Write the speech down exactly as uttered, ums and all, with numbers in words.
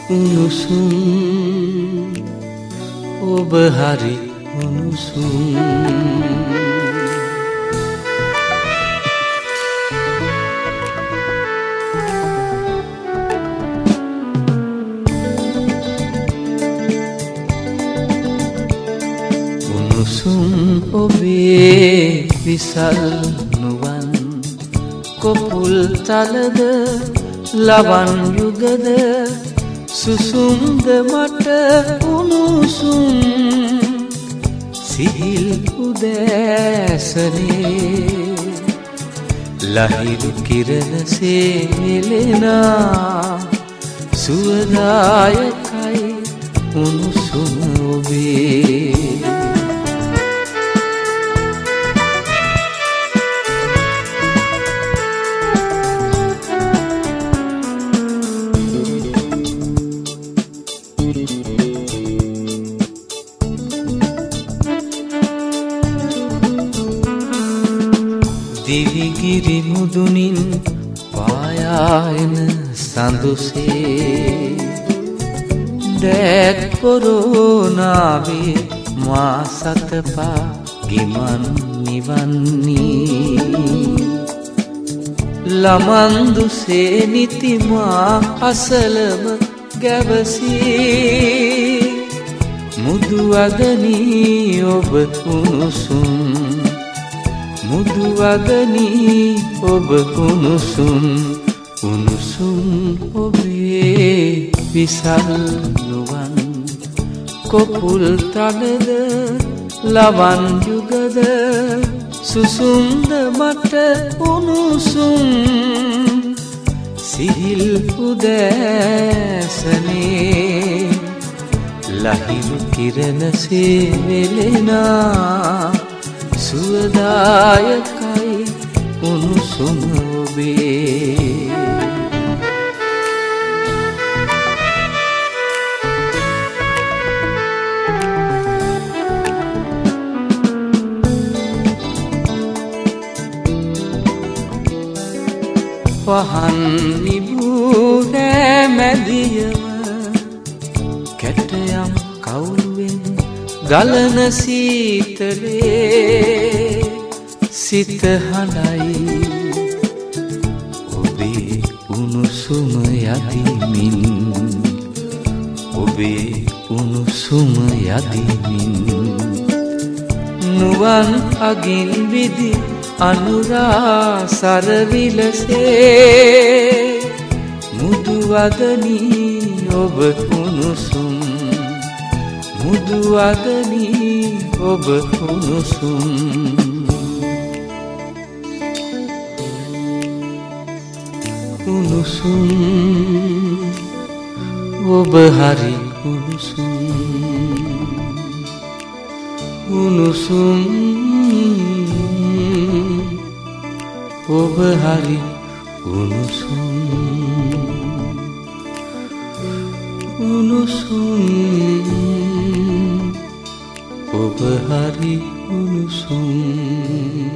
උණුසුම් ඔබ හරි උණුසුම් උණුසුම් ඔබේ විසල් නුවන් කොපුල් තලද ලවන් යුගද සුසුම්ද මට උණුසුම් සිහිල් උදෑසනේ ලහිරු කිරණසේ නෙලෙනා සුවදායකයි උණුසුම ඔබේ දිවිගිරි මුදුනින් පායායන සඳුසේ දැත් පොරෝනාවේ මා සතපා ගිමන් නිවන්නේ ළමන්දුසේ නිතිමා අසලම ගැවසී මුදුවදනී ඔබ උණුසුම් මුදුවදනී ඔබ උණුසුම් උණුසුම් ඔබේ විසල් නුවන් කොපුල් තලද ලවන් යුගද සුසුම්ද මට උණුසුම් සිහිල් උදෑසනේ ලහිරු කිරණසේ වෙලෙනා සුවදායකයි උණුසුම ඔබේ පහන් නිබූ නෑමැදියම කැටයම් කවුළුවෙන් ගලන සීතලේ සිත හඬයි ඔබේ උණුසුම යදිමින් ඔබේ උණුසුම යදිමින් නුවන් අගින් විදි අනුරා සරවිලසේ මුදුවදනී ඔබ උණුසුම් මුදුවදනී ඔබ උණුසුම් උණුසුම් ඔබ හරි උණුසුම් උණුසුම් ඔබ හරි උණුසුම් උණුසුම් ඔබ හරි උණුසුම්